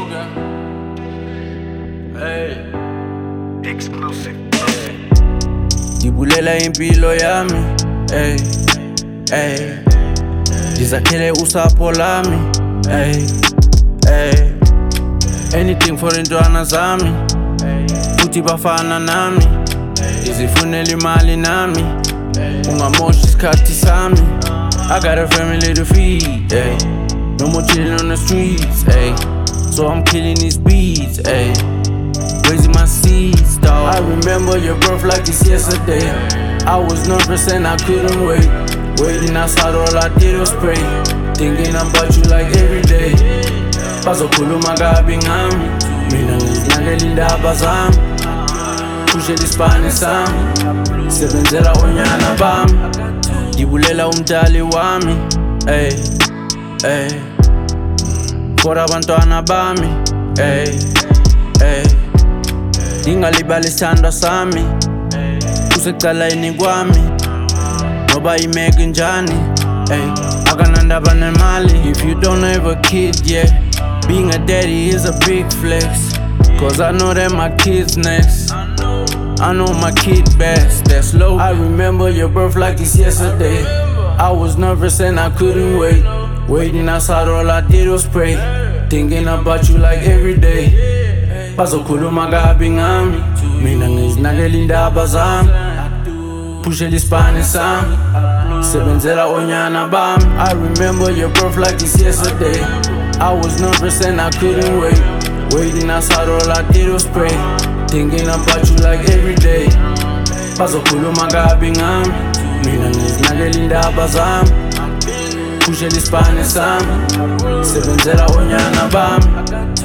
sugar. Hey. Exclusive. Ngibulela impilo yami, hey, hey. Ngizakhele usapho lami, hey, hey. Anything for intwana zami, futhi bafana nami. Ngizifunela imali nami, ungamoshi isikhathi sami. I got a family to feed, hey. No more chillin' on the streets, hey. So I'm killing these beats, hey. Raising my seeds, dawg. I remember your birth like it's yesterday. I was nervous and I couldn't wait. Waiting outside, all I did was pray. Thinking about you like every day. Bazokhuluma kabi ngami, mina ngizinakela indaba zami. Pushela isibani sami, sebenzela onyana bami. Ngibulela umdali wami, hey, hey. For abantwana bami, hey, hey. Ngingalibali isithandwa sami, kusecaleni kwami. Noba imeke njani, hey. Akanandaba nemali. If you don't have a kid yet, being a daddy is a big flex. Cause I know that my kid's next. I know my kid best, that's low. I remember your birth like it's yesterday. I was nervous and I couldn't wait. Waiting outside, all I did was pray. Thinking about you like every day. Bazokhuluma kabi ngami, mina ngizinakela indaba zami. Pushela isibani sami, sebenzela onyana bami. I remember your birth like it's yesterday. I was nervous and I couldn't wait. Waiting outside, all I did was pray. Thinking about you like every day. Bazokhuluma kabi ngami, mina ngizinakela indaba zami. Pushela isibani sami, sebenzela onyana bami.